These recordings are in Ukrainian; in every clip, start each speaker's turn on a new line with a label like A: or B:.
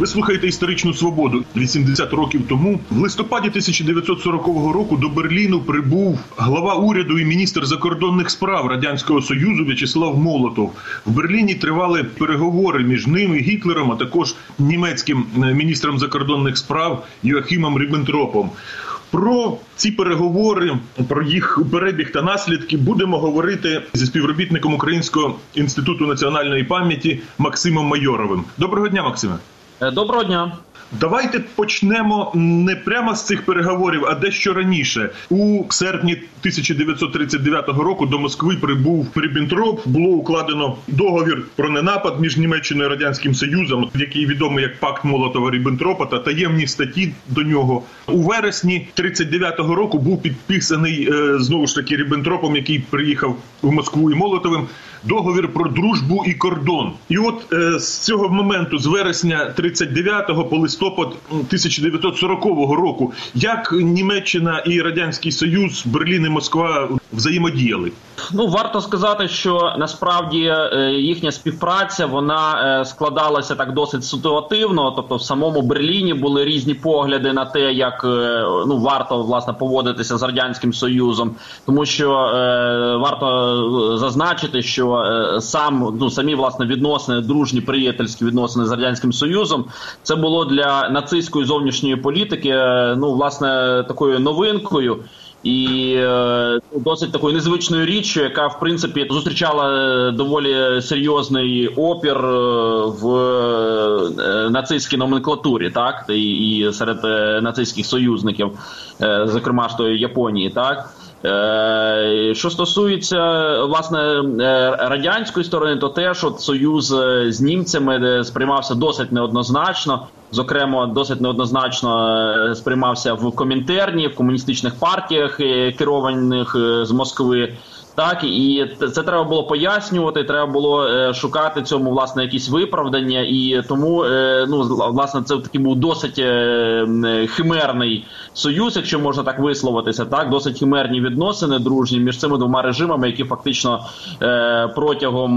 A: Ви слухаєте «Історичну свободу». 80 років тому, в листопаді 1940 року, до Берліну прибув глава уряду і міністр закордонних справ Радянського Союзу В'ячеслав Молотов. В Берліні тривали переговори між ним і Гітлером, а також німецьким міністром закордонних справ Йоахімом Ріббентропом. Про ці переговори, про їх перебіг та наслідки будемо говорити зі співробітником Українського інституту національної пам'яті Максимом Майоровим. Доброго дня, Максиме.
B: Доброго дня.
A: Давайте почнемо не прямо з цих переговорів, а дещо раніше. У серпні 1939 року до Москви прибув Ріббентроп. Було укладено договір про ненапад між Німеччиною і Радянським Союзом, який відомий як Пакт Молотова-Ріббентропа, та таємні статті до нього. У вересні 1939 року був підписаний, знову ж таки, Ріббентропом, який приїхав в Москву, і Молотовим, договір про дружбу і кордон. І от з цього моменту, з вересня 1939 по листопад 1940 року, як Німеччина і Радянський Союз, Берлін і Москва взаємодіяли?
B: Варто сказати, що насправді їхня співпраця, вона складалася так досить ситуативно, тобто в самому Берліні були різні погляди на те, як варто, власне, поводитися з Радянським Союзом, тому що варто зазначити, що самі, власне, відносини, дружні, приятельські відносини з Радянським Союзом, це було для нацистської зовнішньої політики, власне, такою новинкою. І досить такою незвичною річчю, яка, в принципі, зустрічала доволі серйозний опір в нацистській номенклатурі, так, і серед нацистських союзників, зокрема ж тої Японії, так. Що стосується, власне, радянської сторони, то теж союз з німцями сприймався досить неоднозначно. Зокрема, досить неоднозначно сприймався в Комінтерні, в комуністичних партіях, керованих з Москви. Так, і це треба було пояснювати, треба було шукати цьому, власне, якісь виправдання, і тому, власне, це такий був досить химерний союз, якщо можна так висловитися, так, досить химерні відносини дружні між цими двома режимами, які фактично протягом,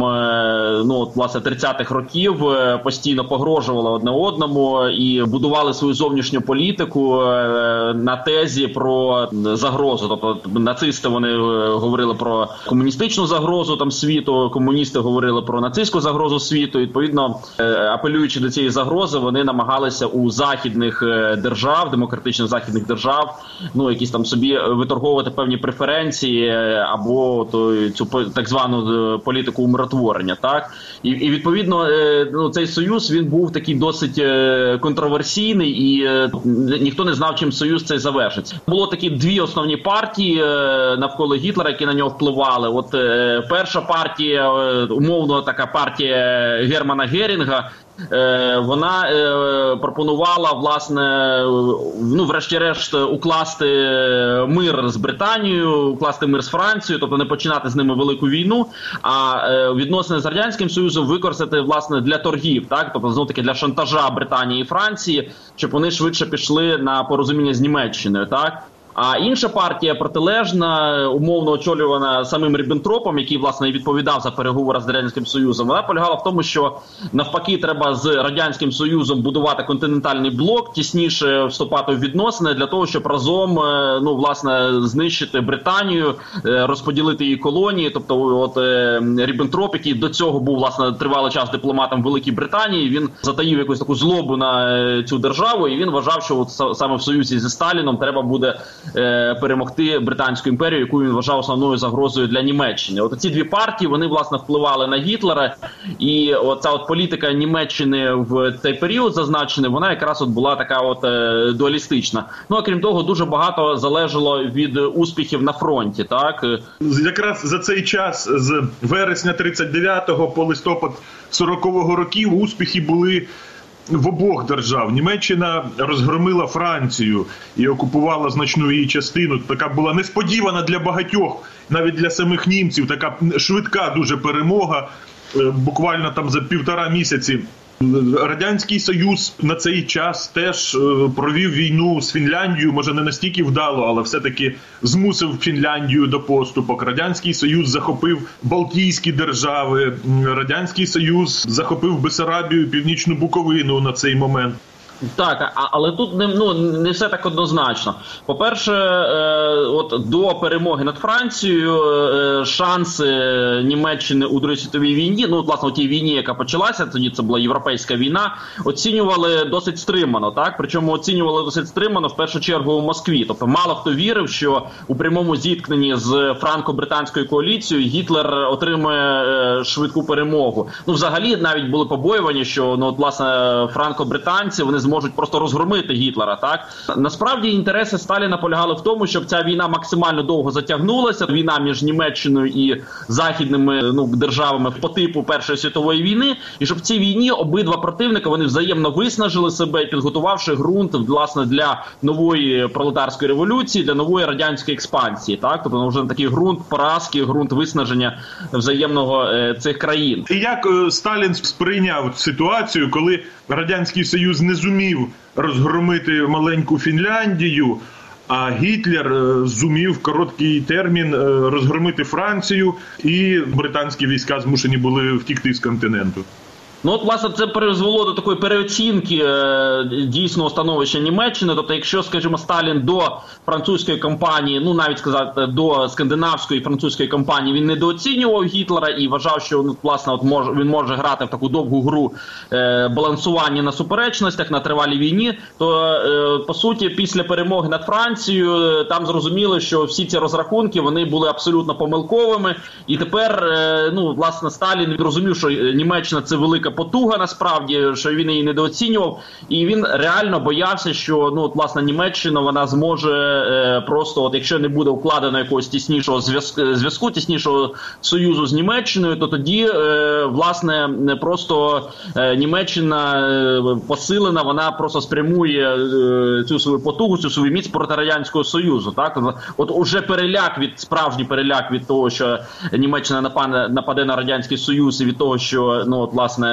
B: власне, 30-х років постійно погрожували одне одному і будували свою зовнішню політику на тезі про загрозу. Тобто нацисти, вони говорили про комуністичну загрозу там світу, комуністи говорили про нацистську загрозу світу. Відповідно, апелюючи до цієї загрози, вони намагалися у західних держав, демократичних західних держав, якісь там собі виторговувати певні преференції або цю так звану політику умиротворення, так? І відповідно, цей союз, він був такий досить контроверсійний, і ніхто не знав, чим союз цей завершиться. Було такі дві основні партії навколо Гітлера, які на нього впливали. От перша партія, умовно така партія Германа Герінга, вона пропонувала, власне, врешті-решт укласти мир з Британією, укласти мир з Францією, тобто не починати з ними велику війну, а відносини з Радянським Союзом використати, власне, для торгів, так, тобто, знов-таки, для шантажа Британії і Франції, щоб вони швидше пішли на порозуміння з Німеччиною, так. А інша партія, протилежна, умовно очолювана самим Ріббентропом, який, власне, відповідав за переговори з Радянським Союзом, вона полягала в тому, що навпаки треба з Радянським Союзом будувати континентальний блок, тісніше вступати в відносини для того, щоб разом, власне, знищити Британію, розподілити її колонії. Тобто, Ріббентроп, який до цього був, власне, тривалий час дипломатом Великій Британії, він затаїв якусь таку злобу на цю державу, і він вважав, що саме в союзі зі Сталіном треба буде перемогти Британську імперію, яку він вважав основною загрозою для Німеччини. От ці дві партії, вони, власне, впливали на Гітлера, і оця політика Німеччини в цей період зазначений, вона якраз була така дуалістична. А крім того, дуже багато залежало від успіхів на фронті, так?
A: Якраз за цей час, з вересня 39-го по листопад 40-го років, успіхи були в обох держав. Німеччина розгромила Францію і окупувала значну її частину. Така була несподівана для багатьох, навіть для самих німців, така швидка дуже перемога. Буквально там за 1,5 місяці Радянський Союз на цей час теж провів війну з Фінляндією, може не настільки вдало, але все-таки змусив Фінляндію до поступок. Радянський Союз захопив Балтійські держави, Радянський Союз захопив Бессарабію, Північну Буковину на цей момент.
B: Так, але тут не все так однозначно. По-перше, от до перемоги над Францією шанси Німеччини у Другій світовій війні, власне, у тій війні, яка почалася, тоді це була європейська війна, оцінювали досить стримано, так? Причому оцінювали досить стримано в першу чергу у Москві. Тобто мало хто вірив, що у прямому зіткненні з франко-британською коаліцією Гітлер отримує швидку перемогу. Взагалі навіть були побоювання, що власне франко-британці, вони зможуть просто розгромити Гітлера, так? Насправді інтереси Сталіна полягали в тому, щоб ця війна максимально довго затягнулася, війна між Німеччиною і західними державами по типу Першої світової війни, і щоб в цій війні обидва противника, вони взаємно виснажили себе, підготувавши ґрунт, власне, для нової пролетарської революції, для нової радянської експансії, так? Тобто, вже такий ґрунт поразки, ґрунт виснаження взаємного цих країн.
A: І як Сталін сприйняв ситуацію, коли Радянський Союз не зумів розгромити маленьку Фінляндію, а Гітлер зумів в короткий термін розгромити Францію, і британські війська змушені були втікти з континенту?
B: Власне, це призвело до такої переоцінки дійсного становища Німеччини. Тобто, якщо, скажімо, Сталін до французької кампанії, навіть сказати, до скандинавської і французької кампанії, він недооцінював Гітлера і вважав, що, власне, він може грати в таку довгу гру балансування на суперечностях, на тривалій війні, то, по суті, після перемоги над Францією, там зрозуміли, що всі ці розрахунки, вони були абсолютно помилковими. І тепер, власне, Сталін розумів, що Німеччина – це велика потуга, насправді, що він її недооцінював, і він реально боявся, що, власне, Німеччина, вона зможе просто, якщо не буде укладено якогось тіснішого зв'язку, тіснішого союзу з Німеччиною, то тоді, власне, просто Німеччина посилена, вона просто спрямує цю свою потугу, цю свою міць проти Радянського Союзу, так? От уже справжній переляк від того, що Німеччина нападе на Радянський Союз, і від того, що, власне,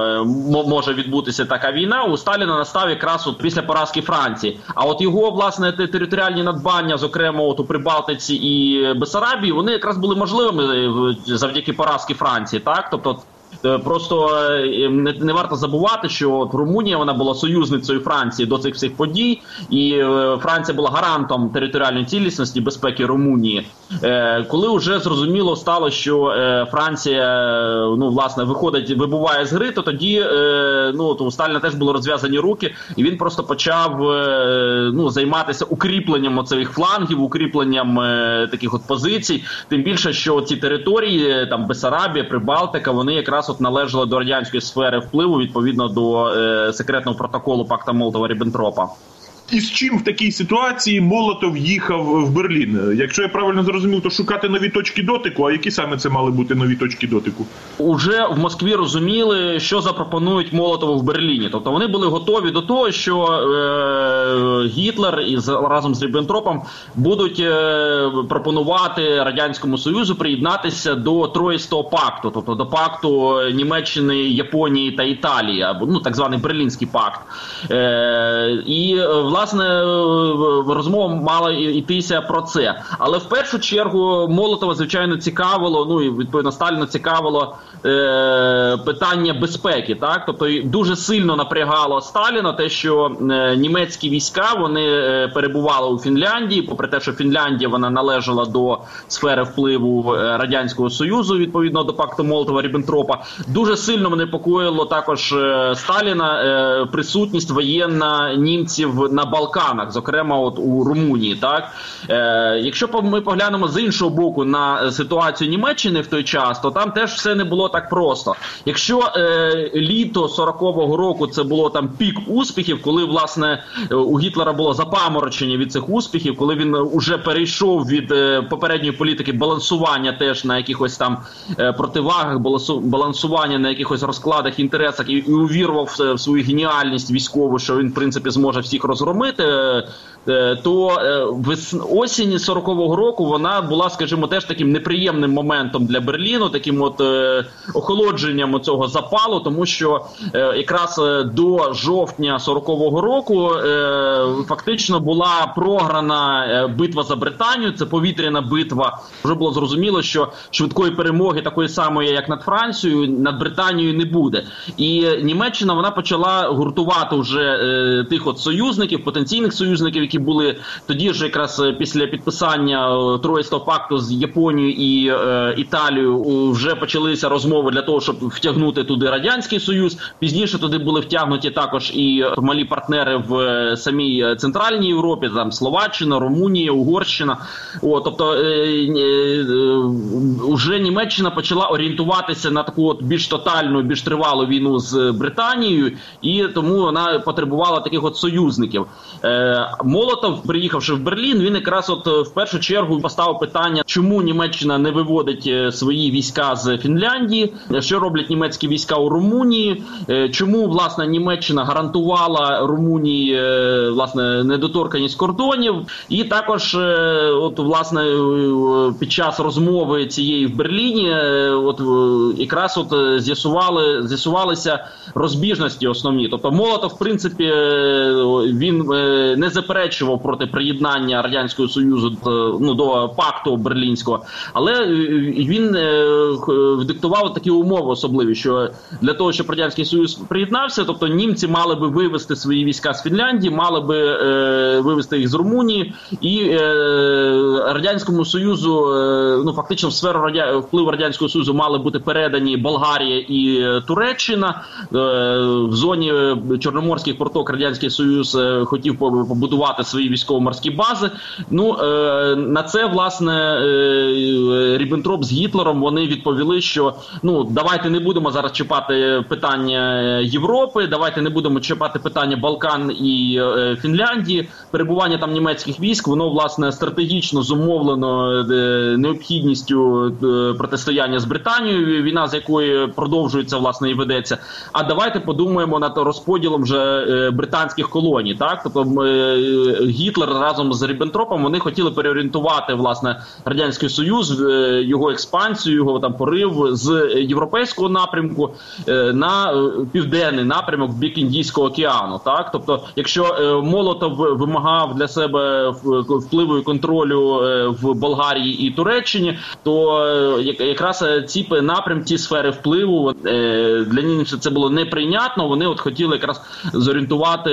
B: може відбутися така війна, у Сталіна настав якраз після поразки Франції. А от його, власне, територіальні надбання, зокрема у Прибалтиці і Бессарабії, вони якраз були можливими завдяки поразки Франції, так? Тобто просто не варто забувати, що Румунія, вона була союзницею Франції до цих всіх подій, і Франція була гарантом територіальної цілісності, безпеки Румунії. Коли вже зрозуміло стало, що Франція, власне, вибуває з гри, то тоді, у Сталіна теж були розв'язані руки, і він просто почав, займатися укріпленням оцих флангів, укріпленням таких от позицій, тим більше, що ці території, там Бессарабія, Прибалтика, вони якраз належали до радянської сфери впливу, відповідно до секретного протоколу пакта Молотова-Ріббентропа.
A: І з чим в такій ситуації Молотов їхав в Берлін? Якщо я правильно зрозумів, то шукати нові точки дотику, а які саме це мали бути нові точки дотику?
B: Уже в Москві розуміли, що запропонують Молотову в Берліні. Тобто вони були готові до того, що Гітлер разом з Ріббентропом будуть пропонувати Радянському Союзу приєднатися до Троїстого пакту, тобто до пакту Німеччини, Японії та Італії, або так званий Берлінський пакт. І, власне, розмова мала йтися про це. Але в першу чергу Молотова, звичайно, цікавило, і відповідно Сталіна цікавило питання безпеки, так? Тобто дуже сильно напрягало Сталіна те, що німецькі війська, вони перебували у Фінляндії, попри те, що Фінляндія, вона належала до сфери впливу Радянського Союзу, відповідно до пакту Молотова-Ріббентропа. Дуже сильно непокоїло також Сталіна присутність воєнна німців на Балканах, зокрема у Румунії, так? Якщо ми поглянемо з іншого боку на ситуацію Німеччини в той час, то там теж все не було так просто. Якщо літо 40-го року це було там пік успіхів, коли, власне, у Гітлера було запаморочення від цих успіхів, коли він уже перейшов від попередньої політики балансування теж на якихось там противагах, балансування на якихось розкладах, інтересах і увірвав в свою геніальність військову, що він, в принципі, зможе всіх розгромити, розгромити, то осінь 40-го року вона була, скажімо, теж таким неприємним моментом для Берліну, таким от охолодженням цього запалу, тому що якраз до жовтня 40-го року фактично була програна битва за Британію, це повітряна битва. Вже було зрозуміло, що швидкої перемоги такої самої, як над Францією, над Британією не буде. І Німеччина, вона почала гуртувати вже тих от союзників, потенційних союзників, які були тоді ж якраз після підписання Троїстого пакту з Японією і Італією вже почалися розмови для того, щоб втягнути туди Радянський Союз. Пізніше туди були втягнуті також і малі партнери в самій Центральній Європі, там Словаччина, Румунія, Угорщина. Тобто вже Німеччина почала орієнтуватися на таку от більш тотальну, більш тривалу війну з Британією, і тому вона потребувала таких от союзників. Молотов, приїхавши в Берлін, він якраз от в першу чергу поставив питання, чому Німеччина не виводить свої війська з Фінляндії, що роблять німецькі війська у Румунії, чому, власне, Німеччина гарантувала Румунії, власне, недоторканність кордонів, і також, от, власне, під час розмови цієї в Берліні, от, якраз от з'ясувалися розбіжності основні. Тобто Молотов, в принципі, він не заперечував проти приєднання Радянського Союзу до пакту Берлінського, але він диктував такі умови особливі, що для того, щоб Радянський Союз приєднався, тобто німці мали би вивести свої війська з Фінляндії, мали би вивести їх з Румунії, і Радянському Союзу, фактично в сферу впливу Радянського Союзу мали бути передані Болгарія і Туреччина. В зоні Чорноморських проток Радянський Союз хотів побудувати свої військово-морські бази. На це, власне, Ріббентроп з Гітлером, вони відповіли, що давайте не будемо зараз чіпати питання Європи, давайте не будемо чіпати питання Балкан і Фінляндії. Перебування там німецьких військ, воно, власне, стратегічно зумовлено необхідністю протистояння з Британією, війна з якої продовжується, власне, і ведеться. А давайте подумаємо над розподілом вже британських колоній, так? Тобто Гітлер разом з Ріббентропом, вони хотіли переорієнтувати, власне, Радянський Союз, його експансію, його там порив з європейського напрямку на південний напрямок в бік Індійського океану, так? Тобто, якщо Молотов вимагав для себе впливу і контролю в Болгарії і Туреччині, то якраз ці напрямки, ці сфери впливу для німців це було неприйнятно, вони от хотіли якраз зорієнтувати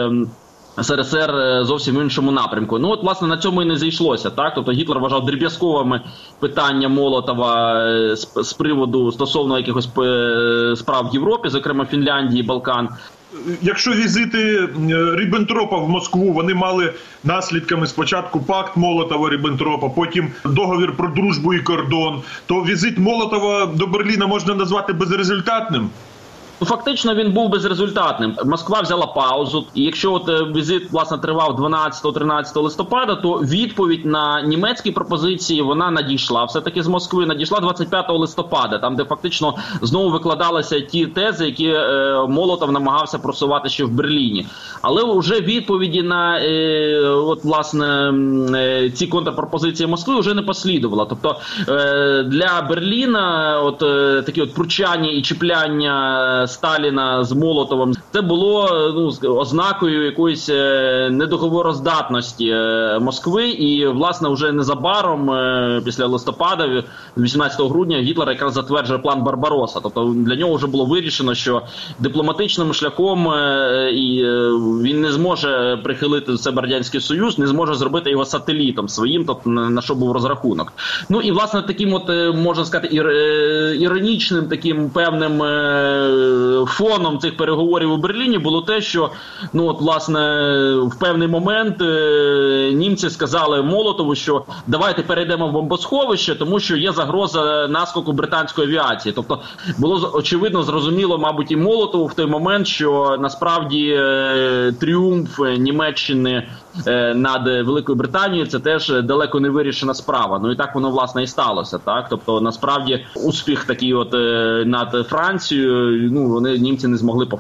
B: СРСР зовсім в іншому напрямку. От, власне, на цьому і не зійшлося, так? Тобто Гітлер вважав дріб'язковими питання Молотова з приводу стосовно якихось справ в Європі, зокрема Фінляндії, Балкан.
A: Якщо візити Ріббентропа в Москву, вони мали наслідками спочатку пакт Молотова-Ріббентропа, потім договір про дружбу і кордон, то візит Молотова до Берліна можна назвати безрезультатним?
B: Фактично він був безрезультатним. Москва взяла паузу, і якщо от візит, власне, тривав 12-13 листопада, то відповідь на німецькі пропозиції, вона надійшла все-таки з Москви, надійшла 25 листопада, там, де фактично знову викладалися ті тези, які Молотов намагався просувати ще в Берліні. Але вже відповіді на, от, власне, ці контрпропозиції Москви вже не послідувало. Тобто для Берліна от такі от пручання і чіпляння Сталіна з Молотовим, це було ознакою якоїсь недоговороздатності Москви, і, власне, вже незабаром, після листопада, 18 грудня, Гітлер якраз затверджує план Барбаросса. Тобто для нього вже було вирішено, що дипломатичним шляхом він не зможе прихилити до себе Радянський Союз, не зможе зробити його сателітом своїм, тобто на що був розрахунок. І, власне, таким от, можна сказати, іронічним, таким певним фоном цих переговорів у Берліні було те, що, власне, в певний момент німці сказали Молотову, що давайте перейдемо в бомбосховище, тому що є загроза наскоку британської авіації. Тобто було очевидно, зрозуміло, мабуть, і Молотову в той момент, що насправді тріумф Німеччини над Великою Британією це теж далеко не вирішена справа. І так воно, власне, і сталося, так? Тобто, насправді, успіх такий от над Францією, німці не змогли повторити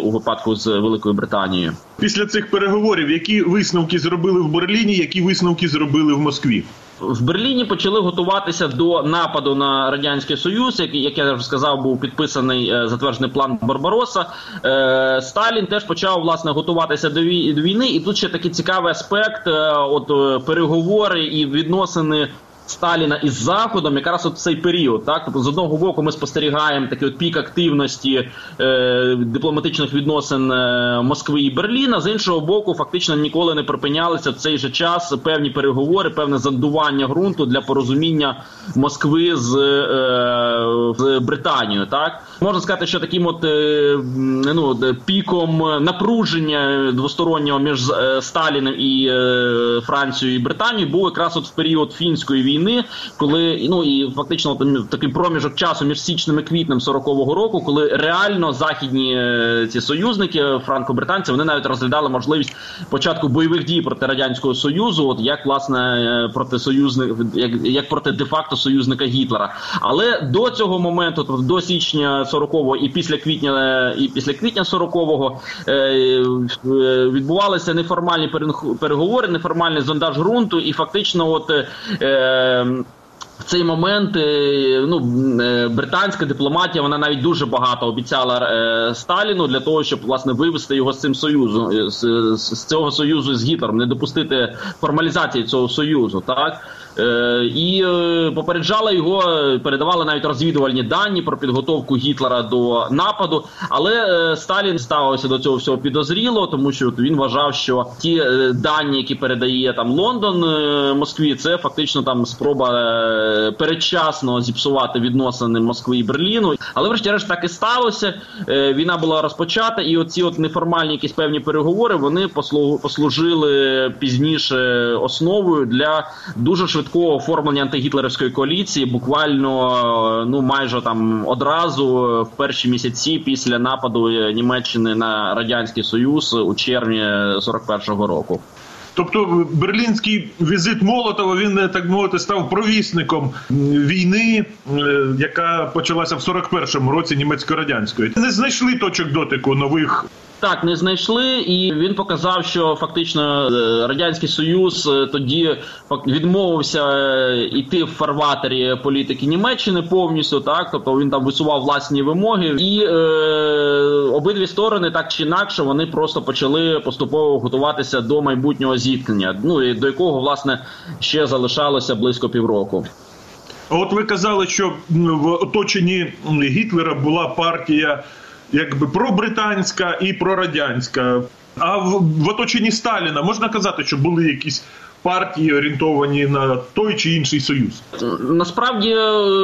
B: у випадку з Великою Британією.
A: Після цих переговорів які висновки зробили в Берліні, які висновки зробили в Москві?
B: В Берліні почали готуватися до нападу на Радянський Союз, як я вже сказав, був підписаний затверджений план Барбаросса. Сталін теж почав, власне, готуватися до війни. І тут ще такий цікавий аспект, переговори і відносини Сталіна із Заходом, якраз от цей період, так? Тобто, з одного боку ми спостерігаємо такий от пік активності дипломатичних відносин Москви і Берліна, з іншого боку, фактично ніколи не припинялися в цей же час певні переговори, певне зондування ґрунту для порозуміння Москви з Британією, так? Можна сказати, що таким от піком напруження двостороннього між Сталіним і Францією і Британією був якраз от в період фінської війни, коли, і фактично такий проміжок часу між січнем і квітнем 40-го року, коли реально західні ці союзники, франко-британці, вони навіть розглядали можливість початку бойових дій проти Радянського Союзу, от як, власне, проти як проти де-факто союзника Гітлера. Але до цього моменту, тобто до січня 40-го і після квітня 40-го відбувалися неформальні переговори, неформальний зондаж ґрунту, і фактично в цей момент британська дипломатія, вона навіть дуже багато обіцяла Сталіну для того, щоб, власне, вивести його з цим союзу, з цього союзу з Гітлером, не допустити формалізації цього союзу, так? І попереджала його, передавали навіть розвідувальні дані про підготовку Гітлера до нападу, але Сталін ставився до цього всього підозріло, тому що він вважав, що ті дані, які передає там Лондон Москві, це фактично там спроба передчасно зіпсувати відносини Москви і Берліну. Але врешті-решт так і сталося, війна була розпочата, і оці от неформальні якісь певні переговори, вони послужили пізніше основою для дуже швидкого оформлення антигітлерівської коаліції, буквально майже там одразу в перші місяці після нападу Німеччини на Радянський Союз у червні 41-го року.
A: Тобто берлінський візит Молотова, він, так мовити, став провісником війни, яка почалася в 41-му році німецько-радянської. Не знайшли точок дотику нових.
B: Так, не знайшли, і він показав, що фактично Радянський Союз тоді відмовився йти в фарватері політики Німеччини повністю, так, тобто він там висував власні вимоги, і обидві сторони, так чи інакше, вони просто почали поступово готуватися до майбутнього зіткнення, і до якого, власне, ще залишалося близько півроку.
A: От ви казали, що в оточенні Гітлера була партія якби пробританська і прорадянська. А в оточенні Сталіна можна казати, що були якісь партії орієнтовані на той чи інший союз?
B: Насправді,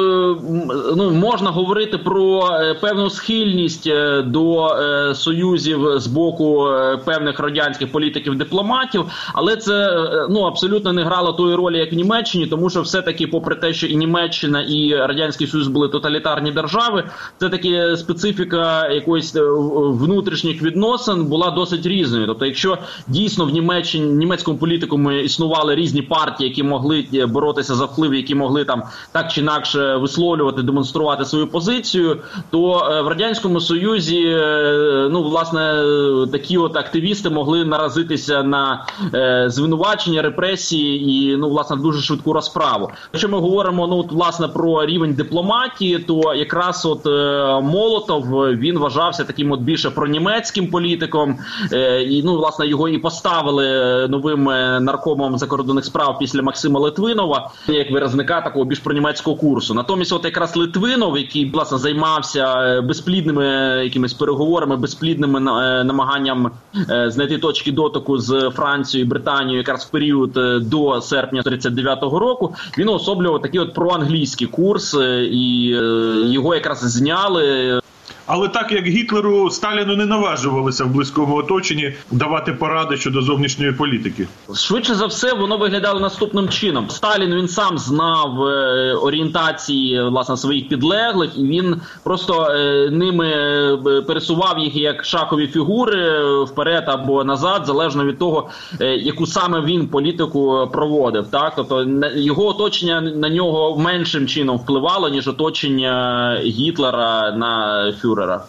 B: можна говорити про певну схильність до союзів з боку певних радянських політиків-дипломатів, але це абсолютно не грало тої ролі, як в Німеччині, тому що все-таки, попри те, що і Німеччина, і Радянський Союз були тоталітарні держави, все-таки специфіка якоїсь внутрішніх відносин була досить різною. Тобто, якщо дійсно в німецькому політикумі існували різні партії, які могли боротися за вплив, які могли там так чи інакше висловлювати, демонструвати свою позицію, то в Радянському Союзі, власне, такі от активісти могли наразитися на звинувачення, репресії і, власне, дуже швидку розправу. Якщо ми говоримо, власне, про рівень дипломатії, то якраз от Молотов, він вважався таким от більше пронімецьким політиком, і, власне, його і поставили новим наркомом закордонних справ після Максима Литвинова, як виразника такого більш пронімецького курсу. Натомість от якраз Литвинов, який, власне, займався безплідними якимись переговорами, безплідними намаганням знайти точки дотику з Францією і Британією якраз в період до серпня 1939 року, він уособлював такий от проанглійський курс, і його якраз зняли.
A: Але так, як Гітлеру, Сталіну не наважувалися в близькому оточенні давати поради щодо зовнішньої політики.
B: Швидше за все, воно виглядало наступним чином. Сталін, він сам знав орієнтації, власне, своїх підлеглих, і він просто ними пересував їх як шахові фігури вперед або назад, залежно від того, яку саме він політику проводив. Так? Тобто його оточення на нього меншим чином впливало, ніж оточення Гітлера на фюрера.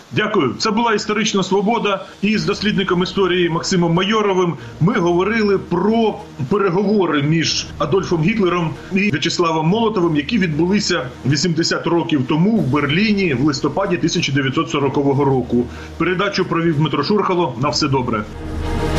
A: Дякую. Це була «Історична свобода». І з дослідником історії Максимом Майоровим ми говорили про переговори між Адольфом Гітлером і В'ячеславом Молотовим, які відбулися 80 років тому в Берліні в листопаді 1940 року. Передачу провів Дмитро Шурхало. На все добре.